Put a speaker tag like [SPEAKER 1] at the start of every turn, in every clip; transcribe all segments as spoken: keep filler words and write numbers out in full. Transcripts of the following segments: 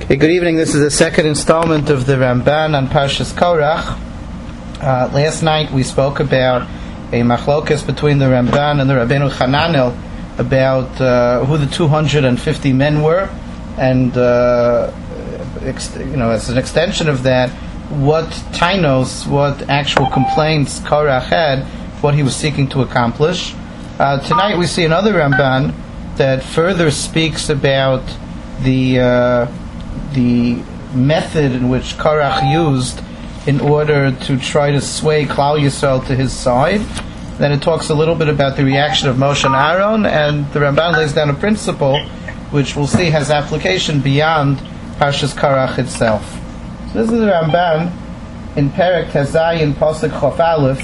[SPEAKER 1] Hey, good evening. This is the second installment of the Ramban on Parshas Korach. Uh, last night we spoke about a machlokas between the Ramban and the Rabbeinu Hananel about uh, who the two hundred fifty men were, and uh, ex- you know, as an extension of that, what tainos, what actual complaints Korach had, what he was seeking to accomplish. Uh, tonight we see another Ramban that further speaks about the uh, the method in which Korach used in order to try to sway Klal Yisrael to his side. Then it talks a little bit about the reaction of Moshe and Aaron, and the Ramban lays down a principle which we'll see has application beyond Parshas Korach itself. So this is the Ramban in Perek Tezayin Pasuk Chof Aleph.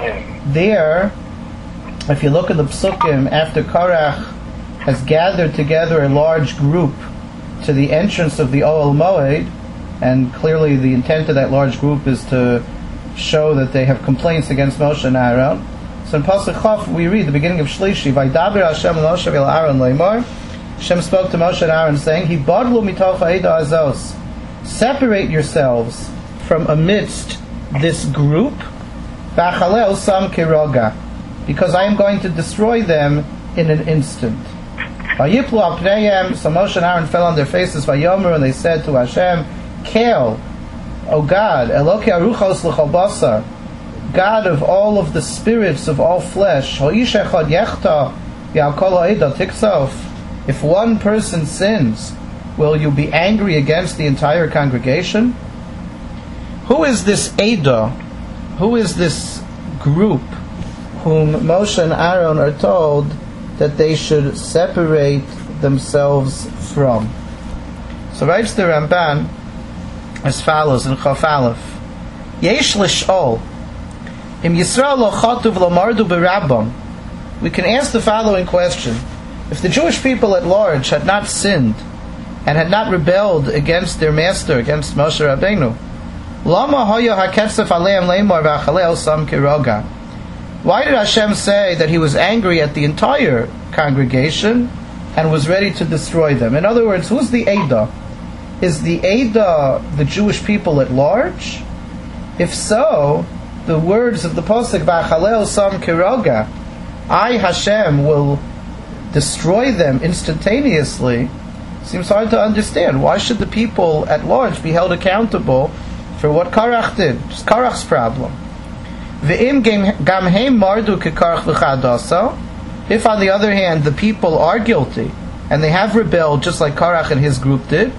[SPEAKER 1] There, if you look at the Psukim, after Korach has gathered together a large group to the entrance of the Ohel Moed, and clearly the intent of that large group is to show that they have complaints against Moshe and Aaron. So in Pasuk Chof we read the beginning of Shlishi, Vaydaber Hashem Moshe el Aaron leimor. Hashem spoke to Moshe and Aaron saying, Hibadlu mitoch ha'eda azos. Separate yourselves from amidst this group, V'achalel sam kiroga, because I am going to destroy them in an instant. Vayiplu al pneihem, so Moshe and Aaron fell on their faces, Vayomer, and they said to Hashem, Kel, O God, Elokei aruchos l'chol basar, God of all of the spirits of all flesh, Ho'ish echad yechta, Ya'al kol ha'eda tiksof. If one person sins, will you be angry against the entire congregation? Who is this Eidah? Who is this group whom Moshe and Aaron are told that they should separate themselves from? So writes the Ramban as follows in Chof Aleph: Yesh lish'ol im Yisrael lo chatuv lo mardu b'Rabbam. We can ask the following question: if the Jewish people at large had not sinned and had not rebelled against their master, against Moshe Rabbeinu, lama hoya haketsef aleim leimor v'achalel sam kiroga. Why did Hashem say that He was angry at the entire congregation and was ready to destroy them? In other words, who's the Eidah? Is the Eidah the Jewish people at large? If so, the words of the Pasuk v'achalel sam kiroga, I, Hashem, will destroy them instantaneously, seems hard to understand. Why should the people at large be held accountable for what Korach did? It's Korach's problem. If, on the other hand, the people are guilty and they have rebelled just like Korach and his group did,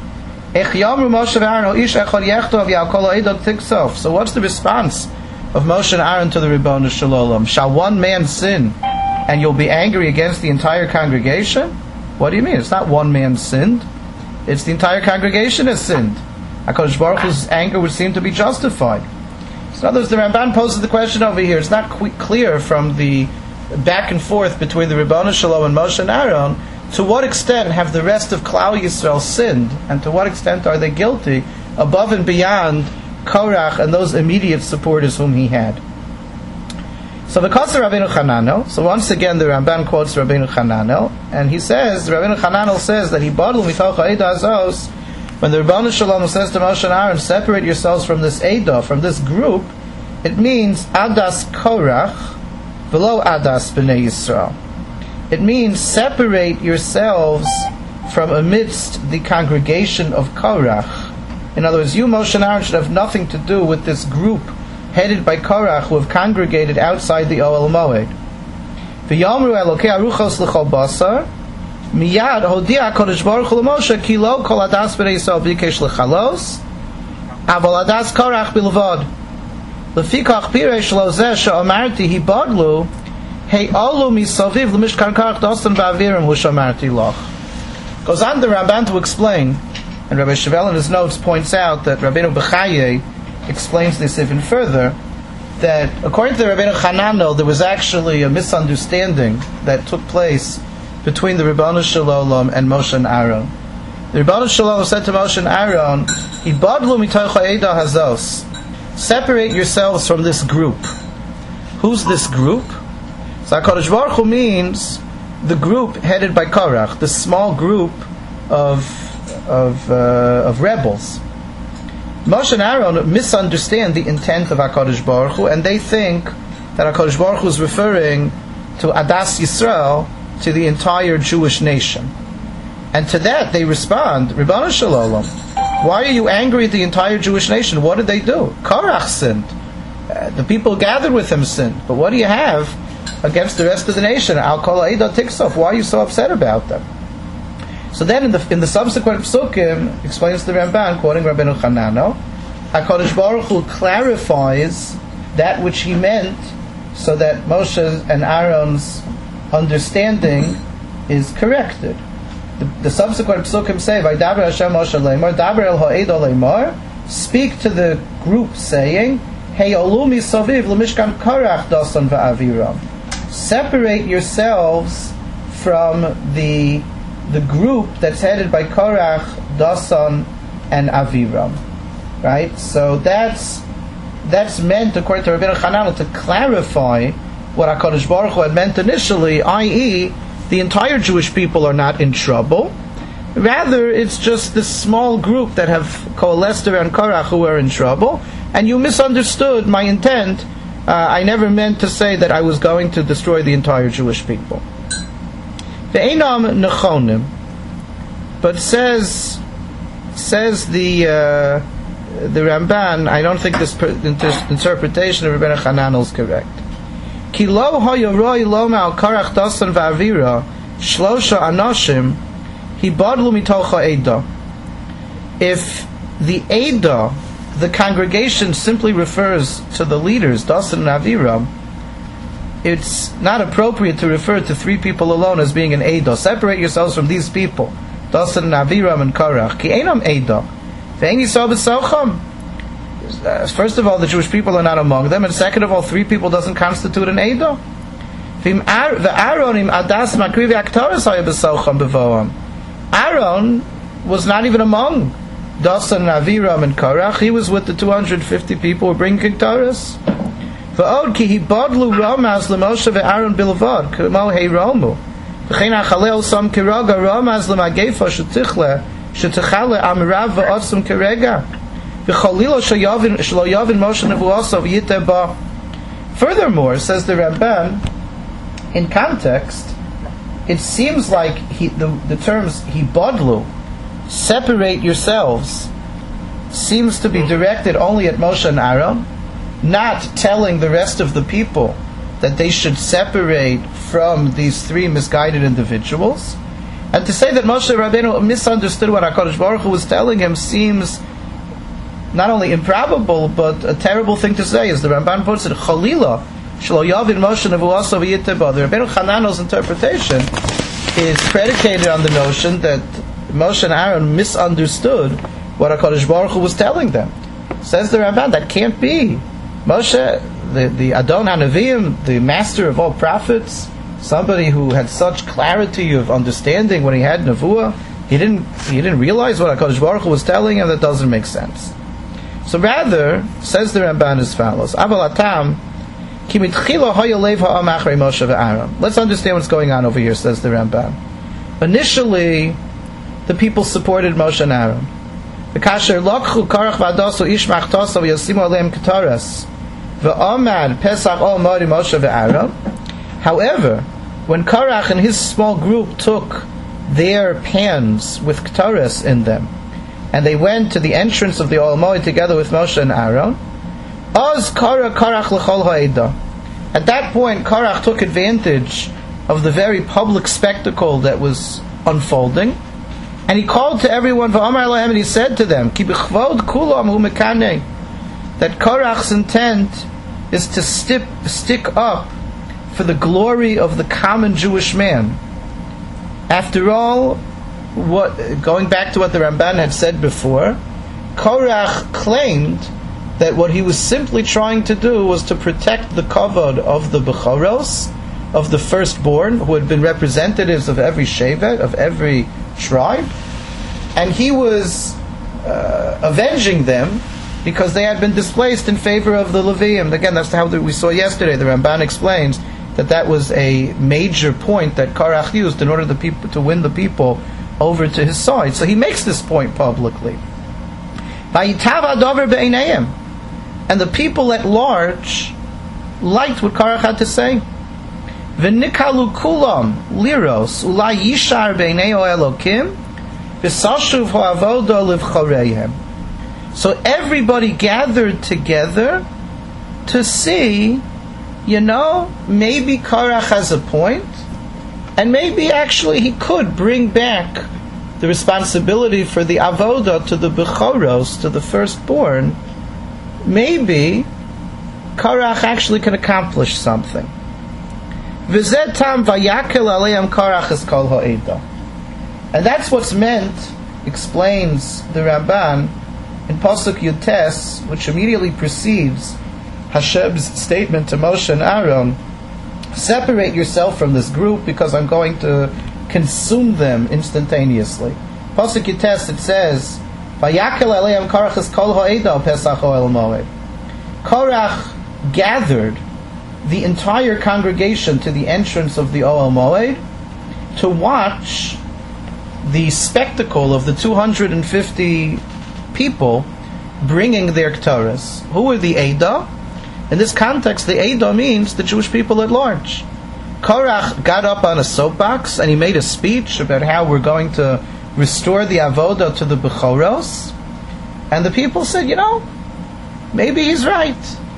[SPEAKER 1] so what's the response of Moshe and Aaron to the Ribono Shel Olam? Shall one man sin and you'll be angry against the entire congregation? What do you mean? It's not one man sinned. It's the entire congregation has sinned. HaKadosh Baruch Hu's anger would seem to be justified. So in other words, the Ramban poses the question over here. It's not qu- clear from the back and forth between the Ribono Shel Olam and Moshe and Aaron, to what extent have the rest of Klal Yisrael sinned, and to what extent are they guilty, above and beyond Korach and those immediate supporters whom he had. So because of Rabbeinu Hananel, so once again the Ramban quotes Rabbeinu Hananel, and he says, Rabbeinu Hananel says that he badlu mitoch ha'eda azos. When the Ribono Shel Olam says to Moshe and Aaron, separate yourselves from this Eidah, from this group, it means Adas Korach, v'lo Adas B'nai Yisrael. It means separate yourselves from amidst the congregation of Korach. In other words, you, Moshe and Aaron, should have nothing to do with this group headed by Korach who have congregated outside the Ohel Moed. V'yomru Elokei aruchos l'chol basar, Miyad hodia HaKadosh Baruch Hu l'Moshe ki lo kol adas b'nei Yisrael bikesh lechalos, aval adas Korach bilvad. Lefikach piresh lo zeh she'amarti hibadlu he'olu misaviv l'mishkan Korach dosan ba'avirim hu she'amarti loch. Goes on the Ramban to explain, and Rabbi Shevel in his notes points out that Rabbeinu Bechaye explains this even further, that according to the Rabbeinu Hananel, there was actually a misunderstanding that took place between the Ribono Shel Olam and Moshe and Aaron. The Ribono Shel Olam said to Moshe and Aaron, Ibadlu mitoch ha'eda hazos. Separate yourselves from this group. Who's this group? So HaKadosh Baruch Hu means the group headed by Korach, the small group of of uh, of rebels. Moshe and Aaron misunderstand the intent of HaKadosh Baruch Hu, and they think that HaKadosh Baruch Hu is referring to Adas Yisrael, to the entire Jewish nation. And to that they respond, Ribbana Shalom, why are you angry at the entire Jewish nation? What did they do? Korach sinned. Uh, the people gathered with him sinned. But what do you have against the rest of the nation? Al Kol Ha'edah Tiksof. Why are you so upset about them? So then in the in the subsequent psukim, explains the Ramban, quoting Rabbeinu Hanano, HaKadosh Baruch Hu clarifies that which he meant, so that Moshe and Aaron's understanding is corrected. The, the subsequent psukim say, "Vaydaber Hashem Moshe leimar, daber el ha'edah leimar," speak to the group saying, "Hey olumi saviv lemishkan Korach dasan va'aviram." Separate yourselves from the the group that's headed by Korach, Dasan, and Aviram. Right? So that's that's meant, according to Rabbeinu Hananel, to clarify what HaKadosh Baruch Hu had meant initially, that is, the entire Jewish people are not in trouble. Rather, it's just this small group that have coalesced around Korach who are in trouble, and you misunderstood my intent. Uh, I never meant to say that I was going to destroy the entire Jewish people. Ve'enam nechonim, but says says the uh, the Ramban, I don't think this per, inter- interpretation of Rabbeinu Hananel is correct. Ki lo hoyoroi lo ma'al Korach dasan va'avira shlosha anoshim hibadlu mitocha eda. If the eda, the congregation, simply refers to the leaders, Dasan and Aviram, it's not appropriate to refer to three people alone as being an Eidah. Separate yourselves from these people, Dasan and Aviram and Korach. Ki einam Eidah. Ve'en yisrael b'socham. First of all, the Jewish people are not among them, and second of all, three people doesn't constitute an Eidah. Ve'aronim adas makrivi aktaras haya b'socham b'voam. Aaron was not even among Dasan and Aviram and Korach. He was with the two hundred fifty people who bring Kektaras. V'od ki hibadlu ramaz l'Moshe ve'Aaron bilvad k'mo heiromu v'chein achalel sam kiraga ramaz l'magefa shetichle shetichle amrav v'otzum kirega v'cholilo sheyavin shlo yavin Moshe nevuasav yiteh ba. Furthermore, says the Ramban, in context, it seems like he, the, the terms hibadlu, separate yourselves, seems to be directed only at Moshe and Aaron, not telling the rest of the people that they should separate from these three misguided individuals. And to say that Moshe Rabbeinu misunderstood what HaKadosh Baruch Hu was telling him seems not only improbable, but a terrible thing to say. As the Ramban puts it, Chalila, Shlo Yavin Moshe Nevuasav Yiteba. The Rabbeinu Hananel's interpretation is predicated on the notion that Moshe and Aaron misunderstood what HaKadosh Baruch Hu was telling them. Says the Ramban, that can't be. Moshe, the, the Adon HaNeviim, the master of all prophets, somebody who had such clarity of understanding when he had Nevuah, he didn't he didn't realize what HaKadosh Baruch Hu was telling him. That doesn't make sense. So rather, says the Ramban as follows, Aval Atam, Ki mitchila haya lev ha'am achrei Moshe ve'Aaron. Let's understand what's going on over here, says the Ramban. Initially, the people supported Moshe and Aaron. V'kasher lokchu Korach v'adasu ish machtosa v'yasimu aleim ketaras v'omad pesach ol mori Moshe ve'Aaron. However, when Korach and his small group took their pans with ketaras in them, and they went to the entrance of the Ol Moed together with Moshe and Aaron, Oz Korach Korach l'chol ha'edah. At that point, Korach took advantage of the very public spectacle that was unfolding, and he called to everyone, V'amar lahem, and he said to them, Ki b'chvod kulam hu mekaneh, that Korach's intent is to stip, stick up for the glory of the common Jewish man. After all, what, going back to what the Ramban had said before, Korach claimed that what he was simply trying to do was to protect the kavod of the Bechoros, of the firstborn, who had been representatives of every shevet, of every tribe, and he was uh, avenging them because they had been displaced in favor of the Leviim. Again, that's how we saw yesterday. The Ramban explains that that was a major point that Korach used in order the people, to win the people over to his side. So he makes this point publicly. And the people at large liked what Korach had to say. V'nikalu kulam liros ulai yishar b'nei Elokim v'sashuv ha'avoda livchoreihem. So everybody gathered together to see, you know, maybe Korach has a point, and maybe actually he could bring back the responsibility for the avoda to the bechoros, to the firstborn. Maybe Korach actually can accomplish something. V'zeh tam vayakel aleim Korach es kol ha'eda. And that's what's meant, explains the Ramban, in Pasuk Yutes, which immediately precedes Hashem's statement to Moshe and Aaron, separate yourself from this group because I'm going to consume them instantaneously. Pasuk Yutes, it says, Vayakel aleim Korach es kol ha'eda Pesach Ohel Moed. Korach gathered the entire congregation to the entrance of the Ohel Moed to watch the spectacle of the two hundred fifty people bringing their Ketores. Who were the Eidah? In this context, the Eidah means the Jewish people at large. Korach got up on a soapbox and he made a speech about how we're going to restore the avoda to the Bechoros. And the people said, you know, maybe he's right.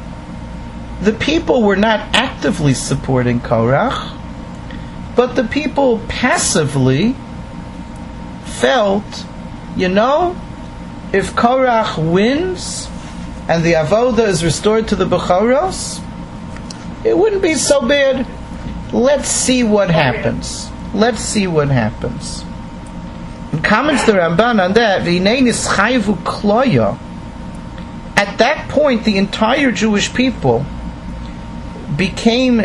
[SPEAKER 1] The people were not actively supporting Korach, but the people passively felt, you know, if Korach wins and the avoda is restored to the Bechoros, it wouldn't be so bad. Let's see what happens. Let's see what happens. And comments the Ramban on that, V'inei nischayvu kloya. At that point, the entire Jewish people became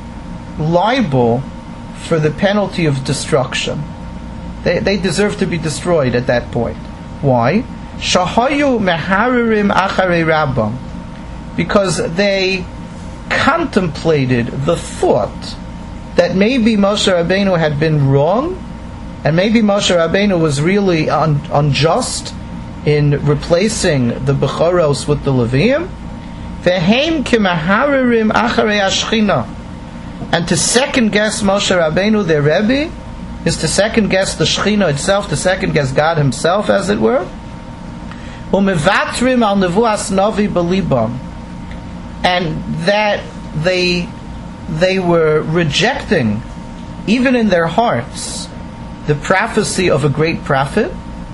[SPEAKER 1] liable for the penalty of destruction. They, they deserve to be destroyed at that point. Why? Shahayu meharirim acharei rabbam. Because they contemplated the thought that maybe Moshe Rabbeinu had been wrong, and maybe Moshe Rabbeinu was really un- unjust in replacing the Bechoros with the Leviim. Ve'hem kimaharirim acharei ashchina. And to second guess Moshe Rabbeinu, their Rebbe, is to second guess the Shechina itself, to second guess God Himself, as it were. Umevatrim al nevuas navi belibam. And that they they were rejecting, even in their hearts, the prophecy of a great prophet.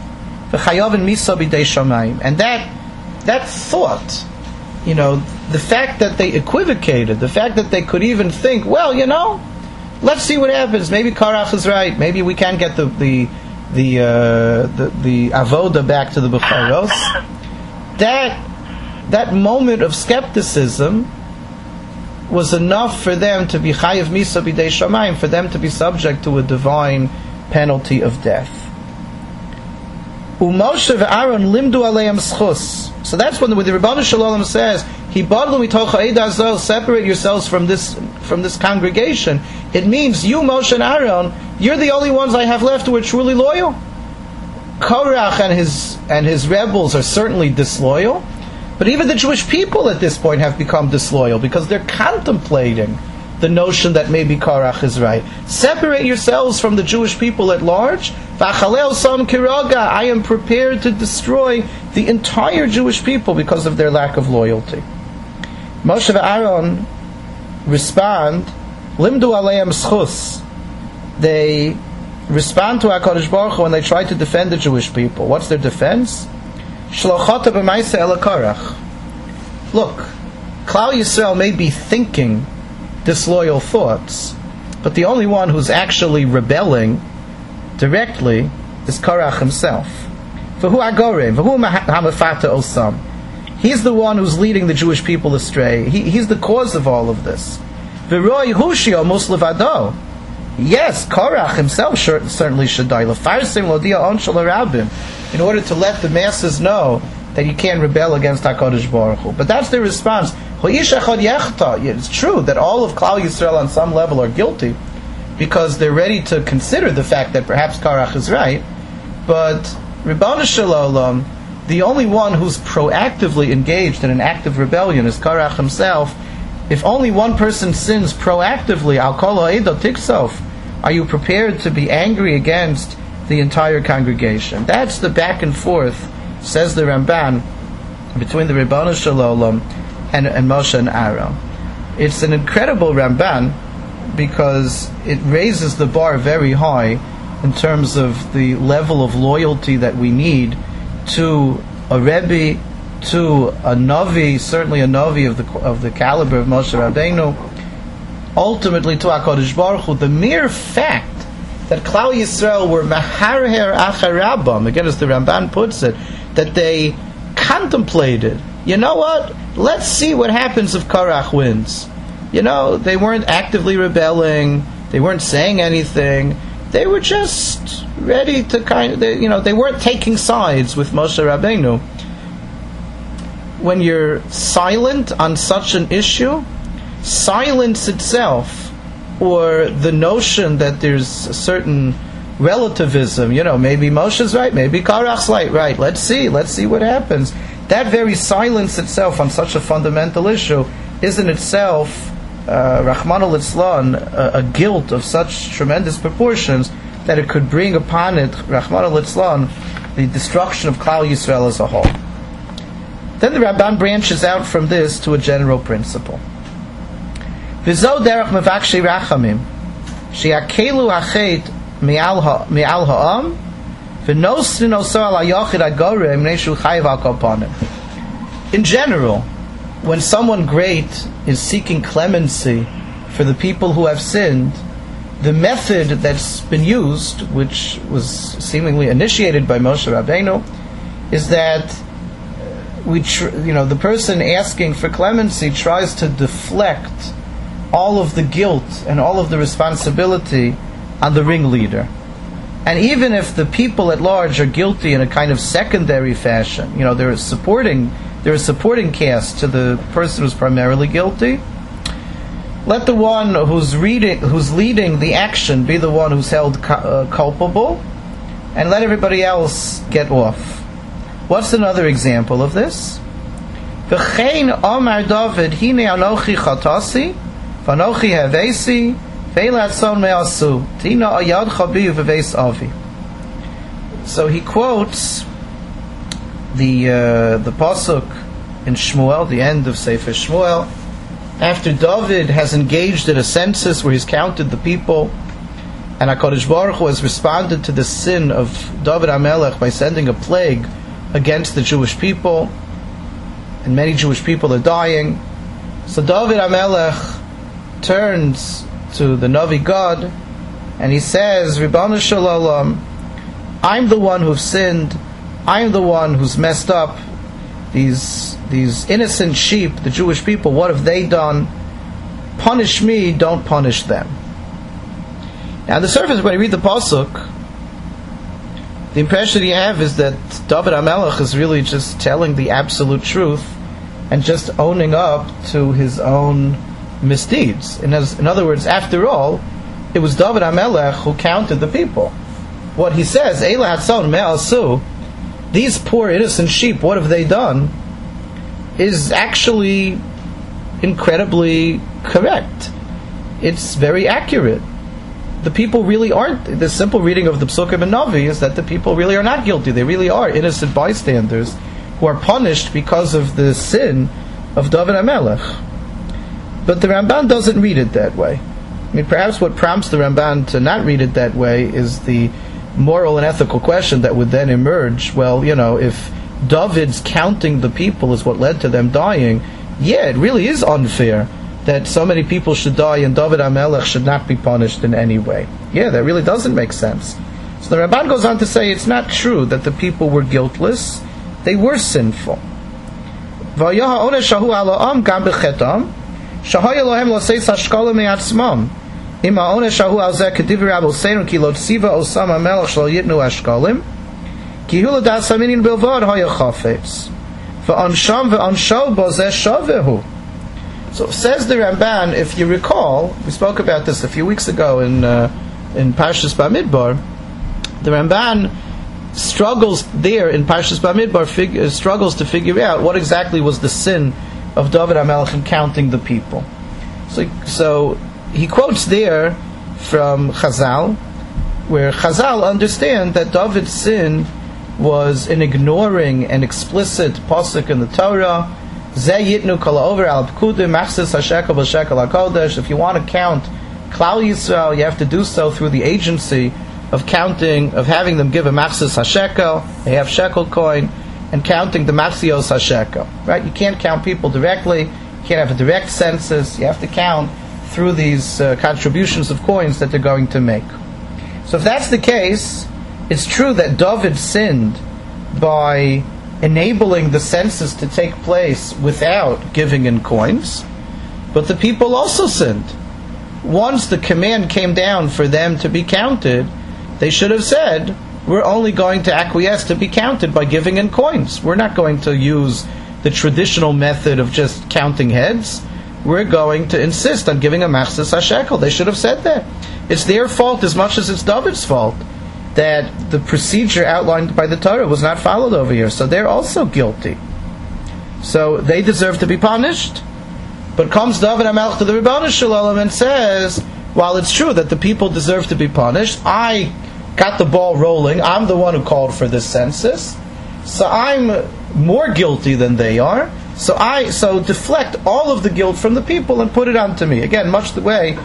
[SPEAKER 1] And that that thought, you know, the fact that they equivocated, the fact that they could even think, well, you know, let's see what happens. Maybe Korach is right. Maybe we can get the the the uh, the, the avoda back to the Bechoros. That that moment of skepticism was enough for them to be chayiv misa b'dei shamayim, for them to be subject to a divine penalty of death. U'Moshe ve'Aaron limdu aleim schus. So that's when the, when the Rebbeinu Shalom says, "Hibadlu mitocha eda zol," separate yourselves from this from this congregation. It means you, Moshe and Aaron, you're the only ones I have left who are truly loyal. Korach and his and his rebels are certainly disloyal, but even the Jewish people at this point have become disloyal because they're contemplating the notion that maybe Korach is right. Separate yourselves from the Jewish people at large. V'achalel sam kiraga. I am prepared to destroy the entire Jewish people because of their lack of loyalty. Moshe and Aaron respond, Limdu aleim schus. They respond to HaKadosh Baruch Hu when they try to defend the Jewish people. What's their defense? Shlochata b'maisa el Korach. Look, Klal Yisrael may be thinking disloyal thoughts, but the only one who's actually rebelling directly is Korach himself. V'hu agorim, v'hu hamafata osam. He's the one who's leading the Jewish people astray. He, he's the cause of all of this. V'roi hushio muslevado. Yes, Korach himself sure, certainly should die. L'farsim lodia on shalarabim, in order to let the masses know that you can't rebel against HaKadosh Baruch Hu. But that's their response. It's true that all of Klal Yisrael on some level are guilty, because they're ready to consider the fact that perhaps Korach is right, but Ribbon Shalom, the only one who's proactively engaged in an act of rebellion is Korach himself. If only one person sins proactively, Al Kol Ha'edo Tiksof, are you prepared to be angry against the entire congregation? That's the back and forth, says the Ramban, between the Ribbon Shalom and, and Moshe and Aaron. It's an incredible Ramban because it raises the bar very high in terms of the level of loyalty that we need to a Rebbe, to a Navi, certainly a Navi of the of the caliber of Moshe Rabbeinu, ultimately to HaKadosh Baruch Hu. The mere fact that Klal Yisrael were maharher acharabam, again as the Ramban puts it, that they contemplated, you know what, let's see what happens if Korach wins. You know, they weren't actively rebelling, they weren't saying anything, they were just ready to kind of, they, you know, they weren't taking sides with Moshe Rabbeinu. When you're silent on such an issue, silence itself, or the notion that there's a certain relativism, you know, maybe Moshe's right, maybe Korach's right, right, let's see, let's see what happens. That very silence itself on such a fundamental issue is in itself, uh, Rahman al-Islan, a, a guilt of such tremendous proportions that it could bring upon it, Rahman al-Islan, the destruction of Klal Yisrael as a whole. Then the Ramban branches out from this to a general principle. V'zo derech mevakshei rachamim, she'akelu hachet mi'al ha'am, v'nosrin oso al ha'yochid ha'gorem ne'shu chayiv al kopanim. In general, when someone great is seeking clemency for the people who have sinned, the method that's been used, which was seemingly initiated by Moshe Rabbeinu, is that we, tr- you know, the person asking for clemency tries to deflect all of the guilt and all of the responsibility on the ringleader. And even if the people at large are guilty in a kind of secondary fashion, you know, they're supporting, they're a supporting cast to the person who's primarily guilty, let the one who's reading, who's leading the action be the one who's held cu- uh, culpable, and let everybody else get off. What's another example of this? V'chein Omar David hine anochi chatasi v'anochi havesi ve'latzon me'asu tina ayad chabi v'veis avi. So he quotes the uh, the pasuk in Shmuel, the end of Sefer Shmuel, after David has engaged in a census where he's counted the people, and HaKadosh Baruch Hu has responded to the sin of David HaMelech by sending a plague against the Jewish people, and many Jewish people are dying. So David HaMelech turns to the Navi God, and he says, Ribbon Shalom, I'm the one who's sinned, I'm the one who's messed up. These these innocent sheep, the Jewish people, what have they done? Punish me, don't punish them. Now, on the surface, when you read the pasuk, the impression you have is that David HaMelech is really just telling the absolute truth and just owning up to his own misdeeds. In, as, in other words, after all, it was David HaMelech who counted the people. What he says, Eila Hatson Me'asu, these poor innocent sheep, what have they done, is actually incredibly correct. It's very accurate. The people really aren't, the simple reading of the Psukim and Navi is that the people really are not guilty. They really are innocent bystanders who are punished because of the sin of David HaMelech. But the Ramban doesn't read it that way. I mean, perhaps what prompts the Ramban to not read it that way is the moral and ethical question that would then emerge. Well, you know, if David's counting the people is what led to them dying, yeah, it really is unfair that so many people should die and David HaMelech should not be punished in any way. Yeah, that really doesn't make sense. So the Ramban goes on to say it's not true that the people were guiltless, they were sinful. Im ha'onesh hahu al zeh k'divrei Rabbeinu ki lo tziva osam hamelech shelo yitnu hashkalim ki hu l'das haminin bilvad haya chafetz v'ansham v'ansho bo zeh shavehu. So says the Ramban, if you recall, we spoke about this a few weeks ago in uh, in Parshas Bamidbar. The Ramban struggles there in Parshas Bamidbar, fig- uh, struggles to figure out what exactly was the sin of David HaMelech in counting the people. So, so he quotes there from Chazal, where Chazal understand that David's sin was in ignoring an explicit pasuk in the Torah. If you want to count Klal Yisrael, you have to do so through the agency of counting, of having them give a machzis hashekel, they have shekel coin, and counting the machios hashekel. Right? You can't count people directly. You can't have a direct census. You have to count through these uh, contributions of coins that they're going to make. So if that's the case, it's true that David sinned by enabling the census to take place without giving in coins, but the people also sinned. Once the command came down for them to be counted, they should have said, we're only going to acquiesce to be counted by giving in coins. We're not going to use the traditional method of just counting heads. We're going to insist on giving a machzis hashekel. They should have said that. It's their fault as much as it's David's fault that the procedure outlined by the Torah was not followed over here. So they're also guilty. So they deserve to be punished. But comes David HaMelech to the Rebbeinu Shalom and says, while it's true that the people deserve to be punished, I got the ball rolling. I'm the one who called for this census. So I'm more guilty than they are. So I so deflect all of the guilt from the people and put it onto me. Again, much the way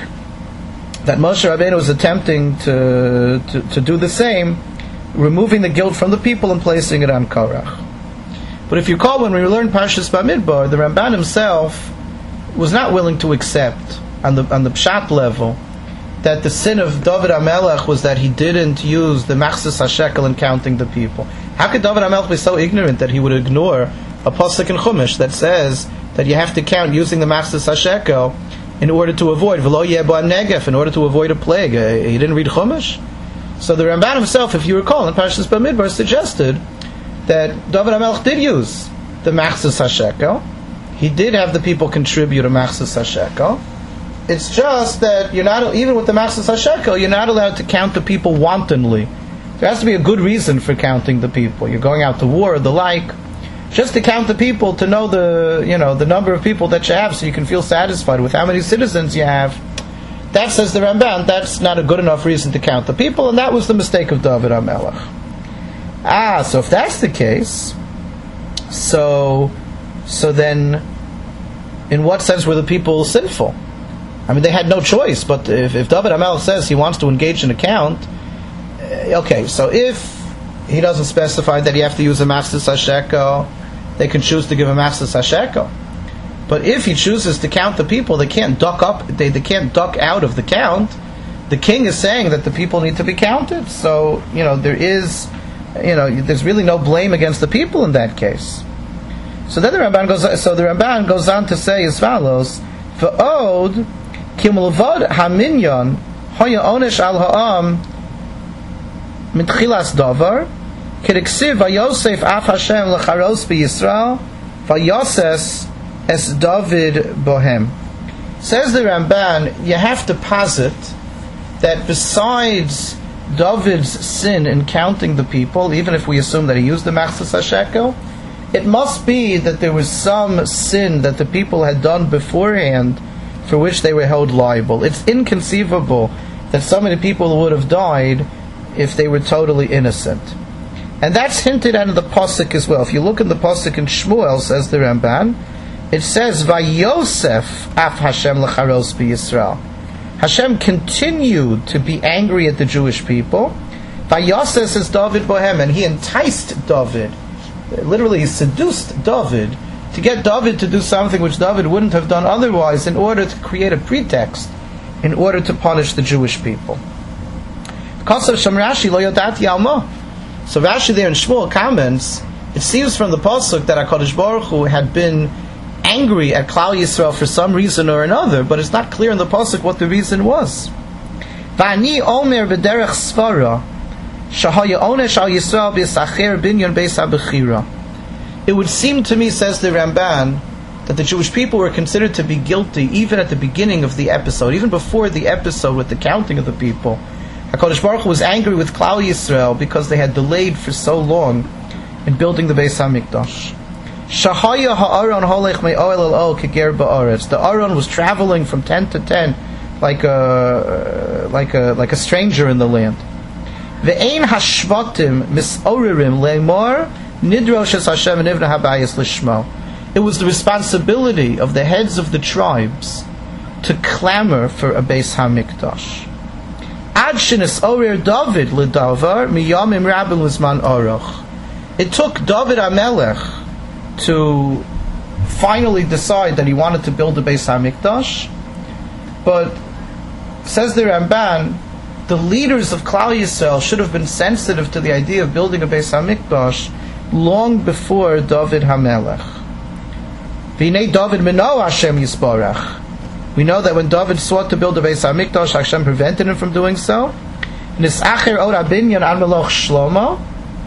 [SPEAKER 1] that Moshe Rabbeinu was attempting to, to, to do the same, removing the guilt from the people and placing it on Korach. But if you recall, when we learned Parshas Bamidbar, the Ramban himself was not willing to accept on the on the pshat level that the sin of David HaMelech was that he didn't use the machzis hashekel in counting the people. How could David HaMelech be so ignorant that he would ignore a pasuk in Chumash that says that you have to count using the machzis hashekel in order to avoid v'lo yeh bo negef, in order to avoid a plague? Uh, he didn't read Chumash. So the Ramban himself, if you recall, in Parshas Bamidbar, suggested that David HaMelech did use the machzis hashekel. He did have the people contribute a machzis hashekel. It's just that you're not, even with the machzis hashekel, you're not allowed to count the people wantonly. There has to be a good reason for counting the people. You're going out to war or the like. Just to count the people, to know the you know the number of people that you have, so you can feel satisfied with how many citizens you have. That, says the Ramban, that's not a good enough reason to count the people, and that was the mistake of David HaMelech. Ah, so if that's the case, so so then, in what sense were the people sinful? I mean, they had no choice. But if, if David HaMelech says he wants to engage in a count, okay, so if he doesn't specify that you have to use a machzis hashekel, they can choose to give a machzis hashekel. But if he chooses to count the people, they can't duck up. They, they can't duck out of the count. The king is saying that the people need to be counted. So you know there is, you know, there's really no blame against the people in that case. So then the Ramban goes. So the Ramban goes on to say as follows: V'od kimulvad haminyan haya onesh al ha'am mitchilas davar. K'diksiv vayosef af Hashem lecharos b'Yisrael vayoses es David bohem. Says the Ramban, you have to posit that besides David's sin in counting the people, even if we assume that he used the machzis hashekel, it must be that there was some sin that the people had done beforehand for which they were held liable. It's inconceivable that so many people would have died if they were totally innocent. And that's hinted at in the pasuk as well. If you look in the pasuk in Shmuel, says the Ramban, it says, Vayosef af Hashem lecharos b'Yisrael. Hashem continued to be angry at the Jewish people. Vayoses is David bohem, and he enticed David. Literally, he seduced David to get David to do something which David wouldn't have done otherwise, in order to create a pretext, in order to punish the Jewish people. So Rashi there in Shmuel comments, it seems from the pasuk that HaKadosh Baruch Hu had been angry at Klal Yisrael for some reason or another, but it's not clear in the pasuk what the reason was. V'ani omer b'derech svara shahaya onesh al Yisrael b'yisacher binyan beis habechira. It would seem to me, says the Ramban, that the Jewish people were considered to be guilty even at the beginning of the episode, even before the episode with the counting of the people. HaKadosh Baruch Hu was angry with Klal Yisrael because they had delayed for so long in building the Beis HaMikdash. Shahaya ha'aron holech me'oel el ol keger ba'aretz. The Aron was traveling from tent to tent like a like a like a stranger in the land. Ve'ein hashvatim misoririm le'mor nidrosh es Hashem nivna habayis lishmo. It was the responsibility of the heads of the tribes to clamor for a Beis HaMikdash. Ad shenis orir David ledavar miyamim rabim lizman oroch. It took David HaMelech to finally decide that he wanted to build a Beis HaMikdash, but says the Ramban, the leaders of Klal Yisrael should have been sensitive to the idea of building a Beis HaMikdash long before David HaMelech. V'nei David mino Hashem yisborach. We know that when David sought to build a Beis HaMikdash, Hashem prevented him from doing so. Nisacher od habinyan al Melech Shlomo,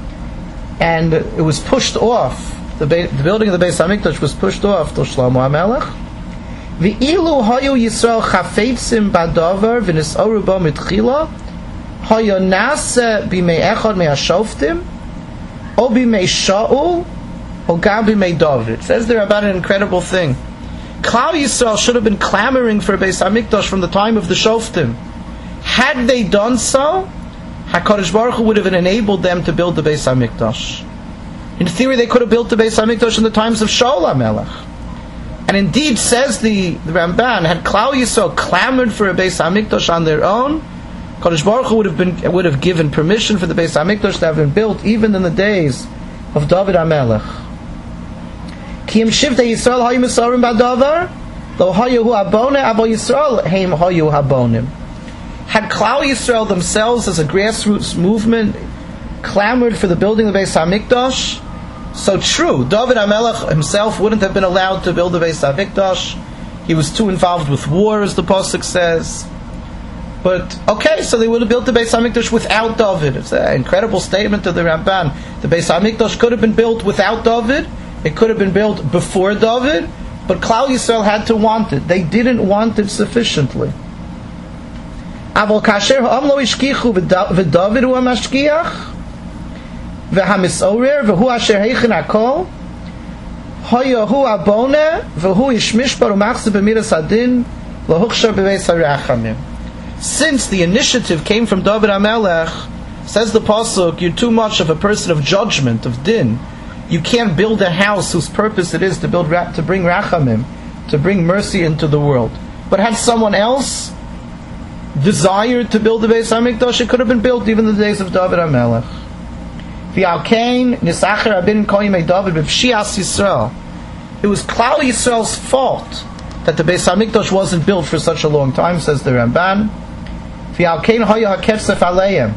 [SPEAKER 1] and it was pushed off. The, ba- the building of the Beis HaMikdash was pushed off to Shlomo HaMelech. V'ilu hayu Yisrael chafetzim badavar v'nisoru bo mitchila hayu nase b'mei echad me'ashoftim o b'mei Shaul o gam b'mei David. It says there about an incredible thing. Klal Yisrael should have been clamoring for Beis HaMikdash from the time of the Shoftim. Had they done so, HaKadosh Baruch Hu would have enabled them to build the Beis HaMikdash. In theory, they could have built the Beis HaMikdash in the times of Shaul HaMelech. And indeed, says the, the Ramban, had Klal Yisrael clamored for a Beis HaMikdash on their own, HaKadosh Baruch Hu would have been would have given permission for the Beis HaMikdash to have been built even in the days of David HaMelech. Ki im shivtei Yisrael hayu misorim badavar, lo hayu hu habone abo Yisrael heim hayu habonim. Had Klal Yisrael themselves as a grassroots movement clamored for the building of the Beis HaMikdash, so true, David HaMelech himself wouldn't have been allowed to build the Beis HaMikdash. He was too involved with war, as the Pasuk says. But, okay, so they would have built the Beis HaMikdash without David. It's an incredible statement of the Ramban. The Beis HaMikdash could have been built without David. It could have been built before David. But Klal Yisrael had to want it. They didn't want it sufficiently. Avol kasher ha'am lo ishkichu v'David hu ha'mashkiach v'hamisorer v'hu asher heichen hakol hoya hu abone v'hu yishmishbar u'machzeh b'miras hadin l'huchshar b'beis harachamim. Since the initiative came from David HaMelech, says the Pasuk, you're too much of a person of judgment, of din. You can't build a house whose purpose it is to build to bring rachamim, to bring mercy into the world. But had someone else desired to build the Beis HaMikdash, it could have been built even in the days of David HaMelech. V'alkein nisacher abin koyimei David b'pshias Yisrael. It was Klal Yisrael's fault that the Beis HaMikdash wasn't built for such a long time, says the Ramban. V'alkein haya hakefsef aleim.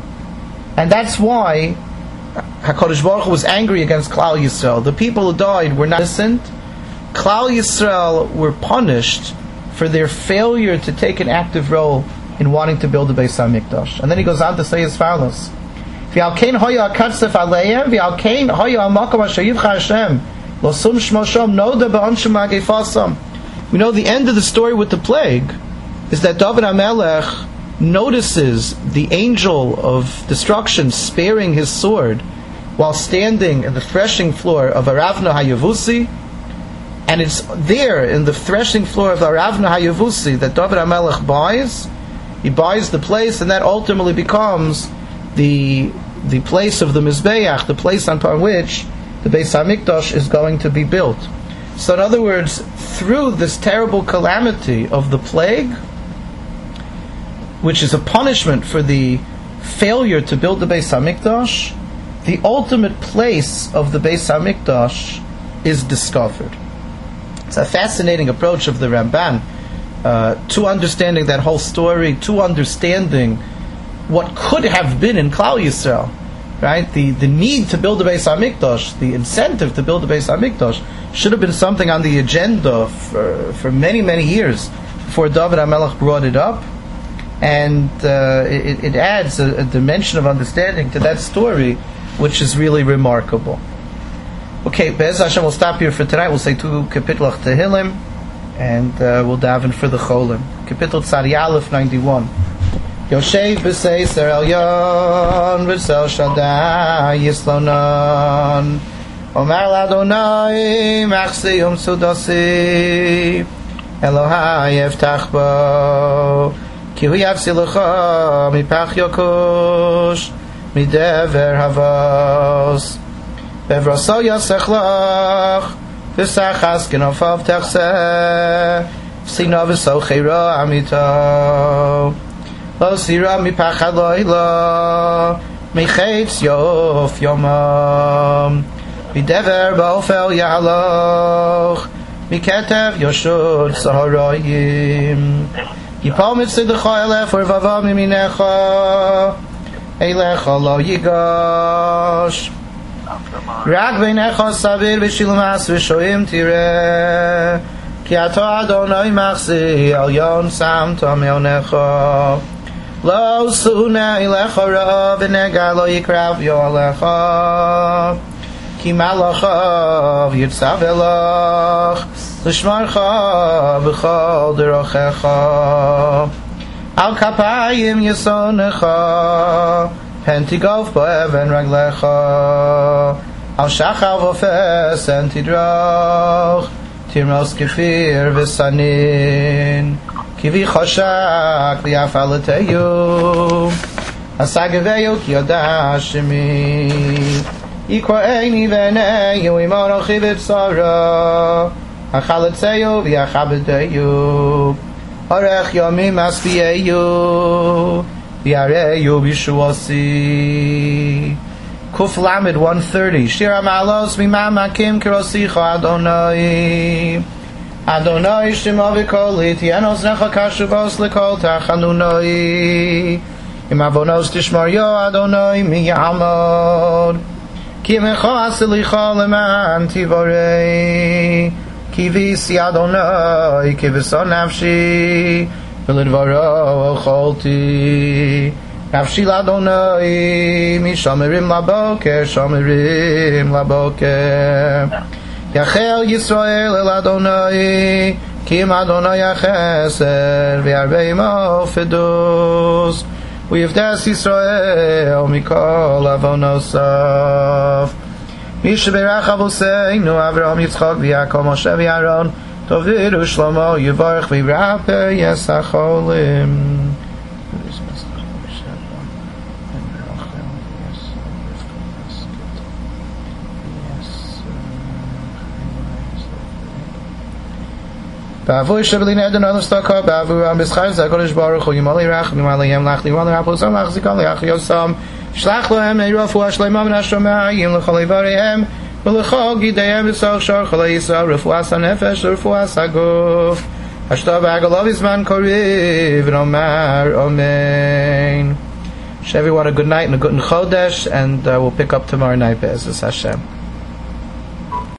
[SPEAKER 1] And that's why HaKadosh Baruch Hu was angry against Klal Yisrael. The people who died were not innocent. Klal Yisrael were punished for their failure to take an active role in wanting to build the Beis HaMikdash. And then he goes on to say as follows: V'alkein hoya akatzef aleim, v'alkein hoya amakom asher yivcha Hashem, lo sum shmo shom noda ba'anshim ha'gefasam. We know the end of the story with the plague is that David HaMelech notices the angel of destruction sparing his sword while standing in the threshing floor of Aravna HaYavusi. And it's there in the threshing floor of Aravna HaYavusi that David HaMelech buys. He buys the place, and that ultimately becomes the the place of the Mizbeach, the place upon which the Beis HaMikdash is going to be built. So in other words, through this terrible calamity of the plague, which is a punishment for the failure to build the Beis HaMikdash, the ultimate place of the Beis HaMikdash is discovered. It's a fascinating approach of the Ramban uh, to understanding that whole story, to understanding what could have been in Klal Yisrael, right? The the need to build the Beis HaMikdash, the incentive to build the Beis HaMikdash, should have been something on the agenda for, for many, many years before David HaMelech brought it up. And uh, it, it adds a, a dimension of understanding to that story, which is really remarkable. Okay, Be'ez Hashem, we'll stop here for tonight. We'll say two Kapitlach Tehillim, and uh, we'll daven for the Cholim. Kapitel Tzadi Aleph ninety-one. Yoshev b'Seiser Elyon v'Sel Shaddai Yislonon Omar l'Adonai Machsi Yom Sudasi Elohai Eftach Bo Ki Hu Yavsilecha Mipach Yokush Midever Havos Bevraso Yosech Lach V'Sachas Genofav Techseh V'Sina V'So Cheira Amito Lo sira mi pachad lo'ila mi chetz yof yomam mi dever ba'ofel ya'aloch mi ketev yoshud saharayim yipol mitzidecha elef urvava miminecha eilecha lo yigash rak beinecha sabir v'shilumas v'shoim tireh ki ato Adonai machzi elyon samta meonecha Lo suna ilecha ra v'nega lo yikrav yo'alecha Ki malachav yitzav elach L'shmarcha b'chol derochecha Al kapayim yisonecha Pentigof bo'even raglecha Al shachav ofes en tidrach Tirmos kefir v'sanin Kivi choshak v'yafalateyu Asagaveyu ki yodashimi Yikwaeni v'neyu imonochi v'tzara Achalateyu v'yachabadeyu Orech yomim asbiyeyu V'yareyu b'shuasi Kuf Lamed one thirty Shir ha'malos mimamakim kirosicha Adonai Adonai shema v'koli Tienos necha kashuvos l'kol tachanunoi Im avonos tishmar yo Adonai mi ya'amod Ki mecha asilicha leman tivorei Ki visi Adonai Ki v'so nafshi V'lidvaro ocholti Nafshi l'Adonai Mi shomerim laboker Shomerim laboker Yachel Yisrael el Adonai Kim Adonai Yacheser V'yarbei mo fidus V'yivdes Yisrael Mikol avonosav Misha berach avoseinu Avraham Yitzchak V'Yakov Moshe V'Aaron Toviru Shlomo Yivarech V'Yirape Yesacholim. Ba'avur shebelin eden on the stockar, ba'avur am b'schar z'akodesh baruch hu yimali rach mimalayim lach liwan l'raposam lach zikon l'ach yosam shlach lohem eirofu ashleimam nashromayim l'chol ivarehem v'l'chol gideyem v'soch shor cholei Yisrael refuas ha'nefesh refuas ha'guf hashto ba'agolov izman koriv v'nomar amen. Wish everyone a good night and a good chodesh, and uh, we'll pick up tomorrow night, Be'ezus Hashem.